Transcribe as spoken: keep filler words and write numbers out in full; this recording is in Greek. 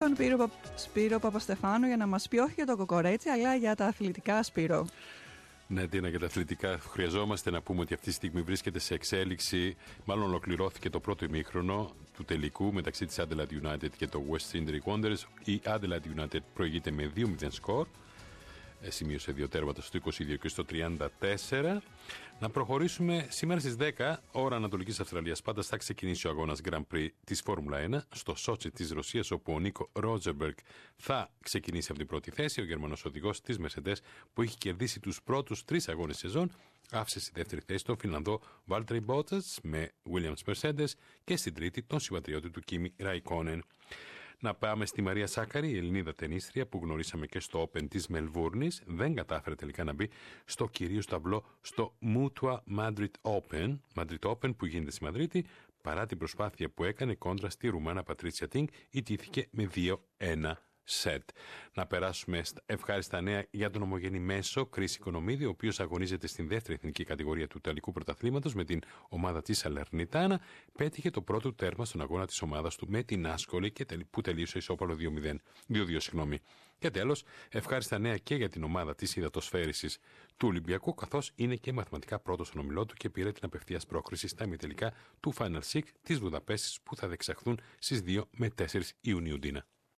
Τον Σπύρο, Σπύρο Παπαστεφάνου για να μας πει όχι για το κοκορέτσι, αλλά για τα αθλητικά, Σπύρο. Ναι, Ντίνα, για τα αθλητικά χρειαζόμαστε να πούμε ότι αυτή τη στιγμή βρίσκεται σε εξέλιξη. Μάλλον ολοκληρώθηκε το πρώτο ημίχρονο του τελικού μεταξύ της Adelaide United και το West Indies Wanderers. Η Adelaide United προηγείται με δύο μηδέν σκορ. Σημείωσε δύο τέρματα στο είκοσι δύο και στο τριάντα τέσσερα. Να προχωρήσουμε σήμερα στις δέκα ώρα Ανατολικής Αυστραλίας. Πάντα θα ξεκινήσει ο αγώνας Grand Prix της Φόρμουλα ένα στο Σότσι της Ρωσίας, όπου ο Νίκο Ρότζεμπεργκ θα ξεκινήσει από την πρώτη θέση. Ο Γερμανός οδηγός της Mercedes, που έχει κερδίσει τους πρώτους τρεις αγώνες σεζόν, άφησε στη δεύτερη θέση τον Φινλανδό Valtteri Bottas με Williams Mercedes και στην τρίτη τον συμπατριώτη του Kimi Räikkönen. Να πάμε στη Μαρία Σάκαρη, η Ελληνίδα τενίστρια που γνωρίσαμε και στο Open της Μελβούρνης. Δεν κατάφερε τελικά να μπει στο κυρίως ταμπλό στο Mutua Madrid Open, Madrid Open που γίνεται στη Μαδρίτη, παρά την προσπάθεια που έκανε κόντρα στη Ρουμάνα Πατρίτσια Τίνγκ, ιτήθηκε με δύο ένα σετ. Να περάσουμε στα ευχάριστα νέα για τον ομογενή μέσο Κρίση Οικονομίδη, ο οποίος αγωνίζεται στην δεύτερη εθνική κατηγορία του Ιταλικού Πρωταθλήματος με την ομάδα της Σαλερνιτάνα. Πέτυχε το πρώτο τέρμα στον αγώνα της ομάδας του με την Άσκολη και που τελείωσε ισόπαλο δύο δύο. Και τέλος, ευχάριστα νέα και για την ομάδα της υδατοσφαίρισης του Ολυμπιακού, καθώς είναι και μαθηματικά πρώτος στον ομιλό του και πήρε την απευθείας πρόκριση στα ημιτελικά του Final Six της Βουδαπέστης που θα διεξαχθούν στις δύο με τέσσερις Ιουνίου, Ντίνα.